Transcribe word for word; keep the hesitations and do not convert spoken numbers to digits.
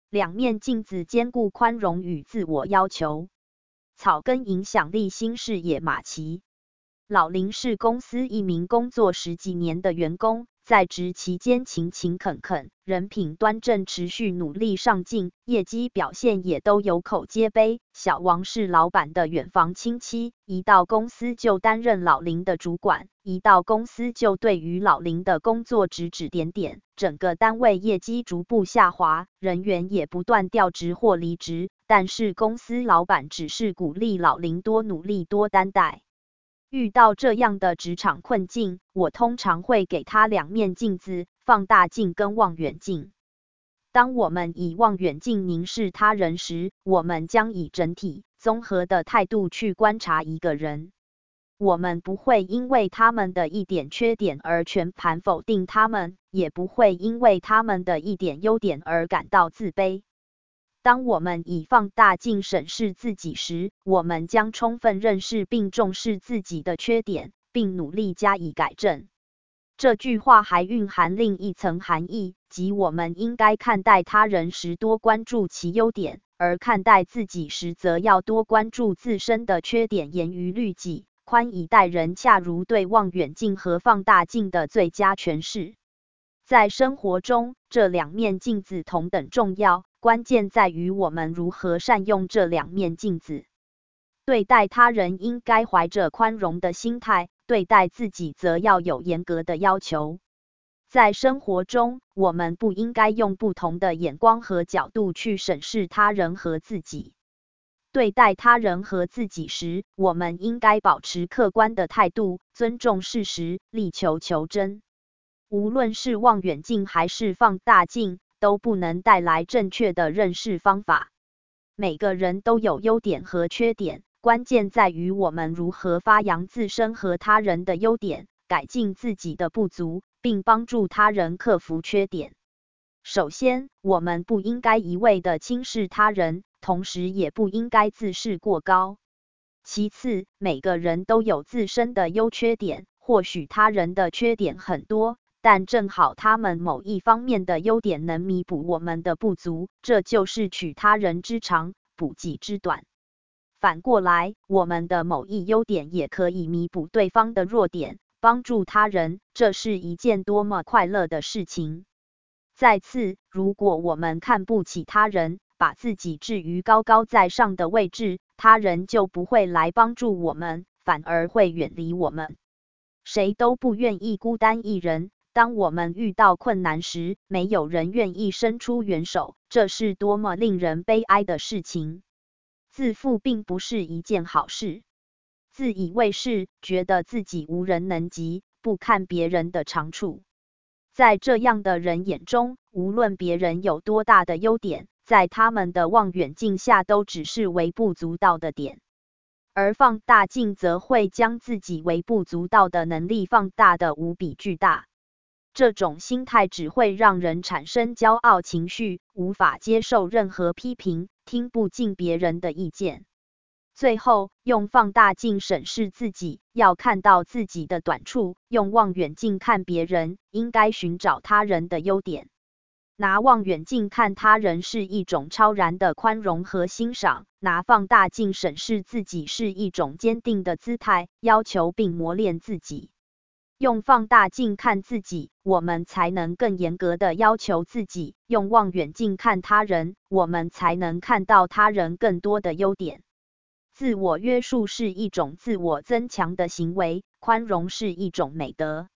两面镜子兼顾宽容与自我要求。草根影响力新视野马奇。老林是公司一名工作十几年的员工，在职期间勤勤恳恳，人品端正，持续努力上进，业绩表现也都有口皆碑。小王是老板的远房亲戚，一到公司就担任老林的主管，一到公司就对于老林的工作指指点点，整个单位业绩逐步下滑，人员也不断调职或离职，但是公司老板只是鼓励老林多努力多担待。遇到这样的职场困境，我通常会给他两面镜子，放大镜跟望远镜。当我们以望远镜凝视他人时，我们将以整体、综合的态度去观察一个人。我们不会因为他们的一点缺点而全盘否定他们，也不会因为他们的一点优点而感到自卑。当我们以放大镜审视自己时，我们将充分认识并重视自己的缺点，并努力加以改正。这句话还蕴含另一层含义，即我们应该看待他人时多关注其优点，而看待自己时则要多关注自身的缺点，严于律己，宽以待人，恰如对望远镜和放大镜的最佳诠释。在生活中，这两面镜子同等重要，关键在于我们如何善用这两面镜子。对待他人应该怀着宽容的心态，对待自己则要有严格的要求。在生活中，我们不应该用不同的眼光和角度去审视他人和自己。对待他人和自己时，我们应该保持客观的态度，尊重事实，力求求真。无论是望远镜还是放大镜，都不能带来正确的认识方法。每个人都有优点和缺点，关键在于我们如何发扬自身和他人的优点，改进自己的不足，并帮助他人克服缺点。首先，我们不应该一味地轻视他人，同时也不应该自视过高。其次，每个人都有自身的优缺点，或许他人的缺点很多，但正好他们某一方面的优点能弥补我们的不足，这就是取他人之长，补己之短。反过来，我们的某一优点也可以弥补对方的弱点，帮助他人，这是一件多么快乐的事情。再次，如果我们看不起他人，把自己置于高高在上的位置，他人就不会来帮助我们，反而会远离我们。谁都不愿意孤单一人，当我们遇到困难时，没有人愿意伸出援手，这是多么令人悲哀的事情。自负并不是一件好事。自以为是，觉得自己无人能及，不看别人的长处。在这样的人眼中，无论别人有多大的优点，在他们的望远镜下都只是微不足道的点。而放大镜则会将自己微不足道的能力放大得无比巨大。这种心态只会让人产生骄傲情绪，无法接受任何批评，听不进别人的意见。最后，用放大镜审视自己，要看到自己的短处；用望远镜看别人，应该寻找他人的优点。拿望远镜看他人是一种超然的宽容和欣赏，拿放大镜审视自己是一种坚定的姿态，要求并磨练自己。用放大镜看自己，我们才能更严格的要求自己；用望远镜看他人，我们才能看到他人更多的优点。自我约束是一种自我增强的行为，宽容是一种美德。